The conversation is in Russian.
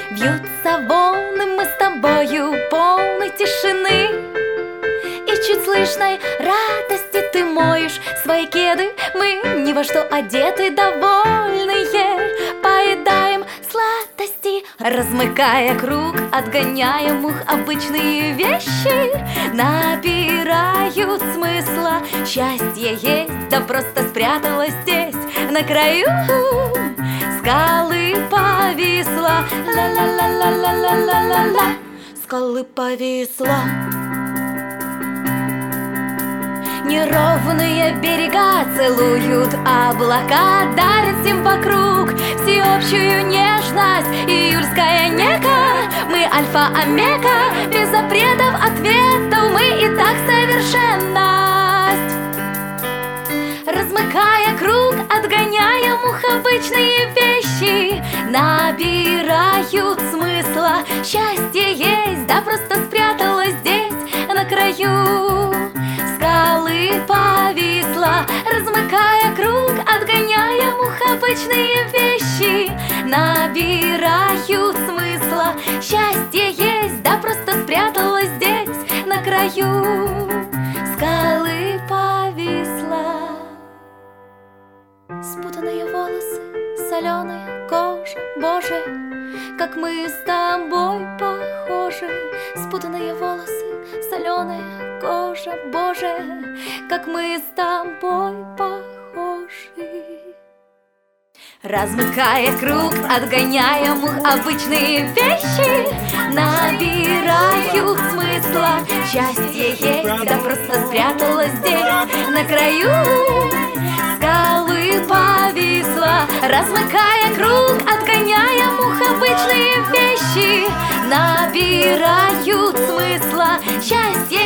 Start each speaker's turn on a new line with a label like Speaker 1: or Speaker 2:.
Speaker 1: Бьются волны, мы с тобою полной тишины, и чуть слышной радости ты моешь свои кеды. Мы ни во что одеты, довольные, поедаем сладости, размыкая круг, отгоняя мух. Обычные вещи набирают смысла. Счастье есть, да просто спряталось здесь, на краю скалы повисла. Ла-ла-ла-ла-ла-ла-ла-ла, скалы повисла. Неровные берега целуют облака, дарят всем вокруг всеобщую нежность. Июльская нега, мы альфа-омега, без запретов, ответов, мы и так совершенность. Размыкая круг, отгоняя мух, обычные вещи набирают смысла. Счастье есть, да просто спряталось здесь, на краю скалы повисла. Размыкая круг, отгоняя мух, обычные вещи набирают смысла. Счастье есть, да просто спряталось здесь, на краю скалы повисла. Спутанные волосы, соленая кожа, Боже, как мы с тобой похожи. Спутанные волосы, соленая кожа, Боже, как мы с тобой похожи. Размыкая круг, отгоняя мух, обычные вещи набирают смысла. Счастье есть, да просто спряталось здесь, на краю скалы повисла. Размыкая круг, отгоняя мух, обычные вещи набирают смысла. Счастье